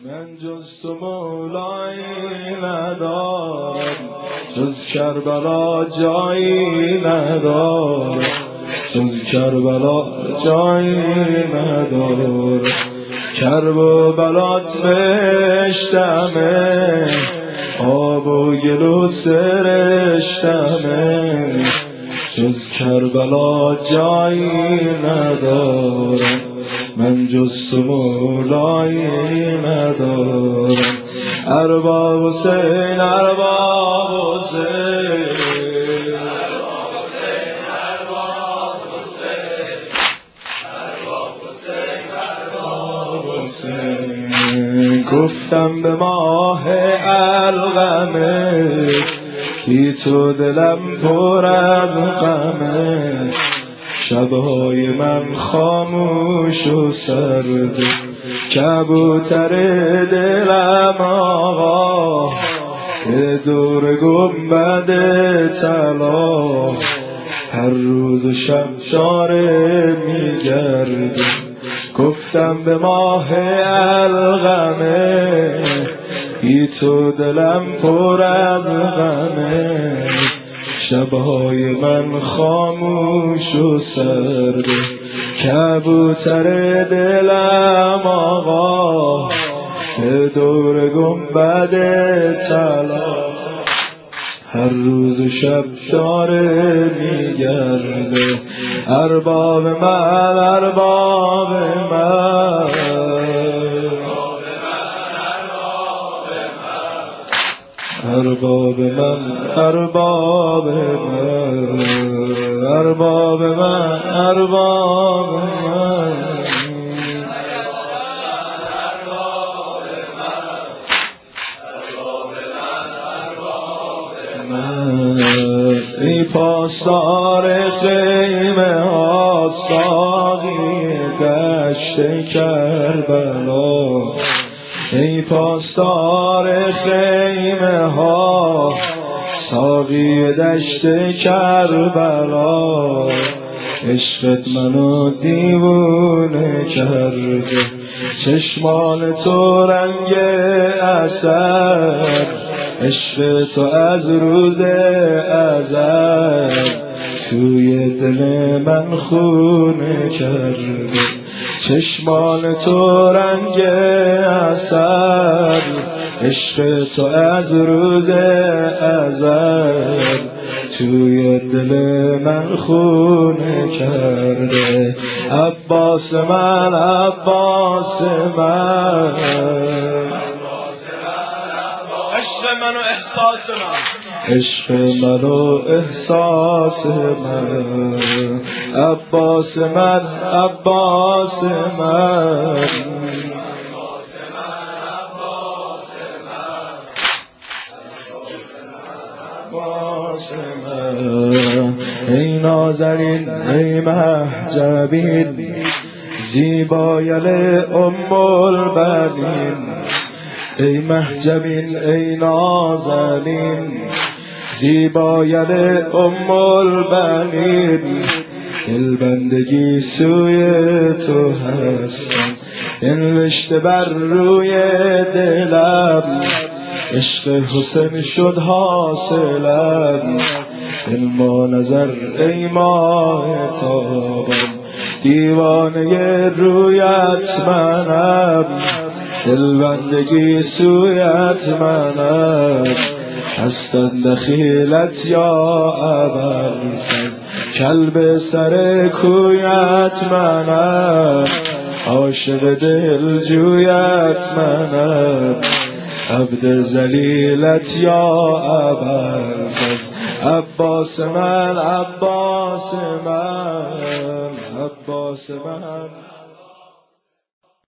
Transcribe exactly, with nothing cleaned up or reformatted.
من جز تو مولایی ندارم، جز کربلا جایی ندارم، جز کربلا جایی ندارم. کرب و بلات بشتمه، آب و گل و سرشتمه، جز کربلا جایی ندارم. من جز تو مولایی ندارم. ارباب حسین، ارباب حسین، ارباب حسین. گفتم به ماه القمه، بی تو دلم پر از غمه. شبهای من خاموش و سرد، کبوتر دلم آقا به دور گنبد طلا هر روز و شب داره میگرده. گفتم به ماه القمه، بی تو دلم پر از غمه. شبهای من خاموش و سرد، کبوتر دلم آقا به دور گنبد طلا هر روز و شب داره میگرده. ارباب من، ارباب من، ارباب من، ارباب من، ارباب من، ارباب من. ای پاسدار خیمه ها، ساقی دشت کربلا. ای پاسدار خیمه ها، ساقی دشت کربلا. عشقت منو دیوونه کرده، چشمان تو رنگ عسل. عشق تو از روز ازل توی دل من خونه کرده. چشمان تو رنگ عسل، عشق تو از روز ازل توی دل من خونه کرده. عباس من، عباس من، عشق من و احساس من، عشق من و احساس من. عباس من، عباس من، عباس من. ای نازنین، ای محجبین، زیبایل ام البنین. ای محجبین، ای نازنین، زیبایل ام البنین. دلبندگی سوی تو هستم، نوشته بر روی دلم. عشق حسین شد حاصلم، علم و نظر ای ماه تابم. دیوانه رویت منم، دلبندگی سویت منم. هستن دخیلت یا ابوالفضل، کلب سر کویت منم. عاشق دلجویت منم، عبد ذلیلت یا ابوالفضل. عباس من، عباس من، عباس من.